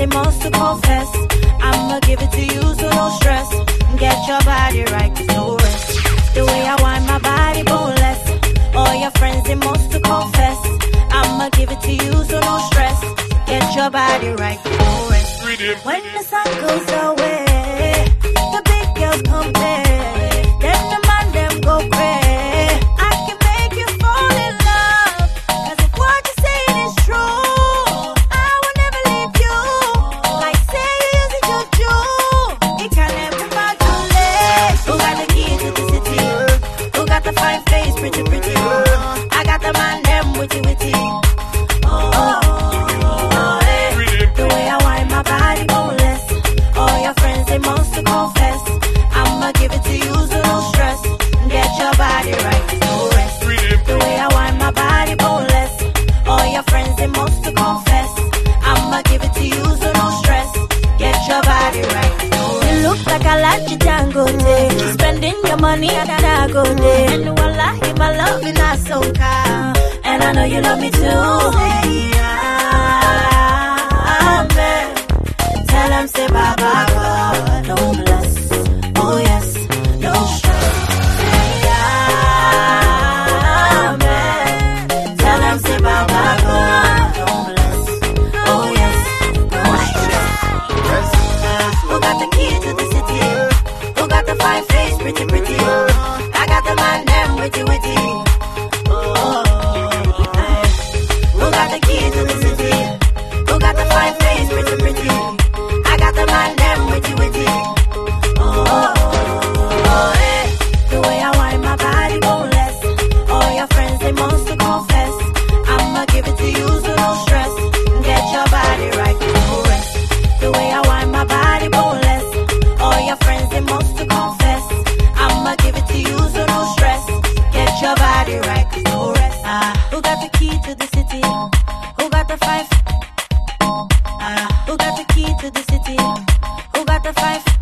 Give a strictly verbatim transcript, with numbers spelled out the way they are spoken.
they must to confess. I'ma give it to you, so no stress. Get your body right, cause no rest. The way I want my body boneless. All your friends, they must to confess. I'ma give it to you, so no stress. Get your body right, cause no rest. When the sun goes away, the big girls come play. Then the man them go pray. I can make you fall in love, cause if what you're saying is true, I will never leave you. Like say you use it juju, it can never back to late. Who got the key to the city? Who got the fine face, pretty pretty? I got the man them witty witty. Oh, oh, oh, oh, hey. The way I wind my body boneless. All your friends, they must to confess. I'ma give it to you, so no stress. Get your body right, no rest. The way I wind my body boneless. All your friends, they must to confess. I'ma give it to you, so no stress. Get your body right, no rest. You look like I like you, Dangote. Spending your money at Dangote. And wallahi, my love is not so kind. And I know you love me too. Say amen. Tell them say Baba God, no bless. Oh yes, no stress. Say amen. Tell them say Baba God, no bless. Oh yes, no stress. Who got the key to the city? Who got the fine face, pretty pretty? I got the man them witty witty. Oh, who got the key to the city? Who got the fine face, pretty pretty? I got the man them witty witty. Oh, oh, oh, hey. The way I wind my body boneless. All your friends, they must to confess. I'ma give it to you, so no stress. Get your body right, no rest. The way I wind my body boneless. All your friends, they must to confess. I'ma give it to you, so no stress. Get your body right, no rest. Ah, who got the key to the city? Who got the five? Uh, who got the key to the city? Who got the five?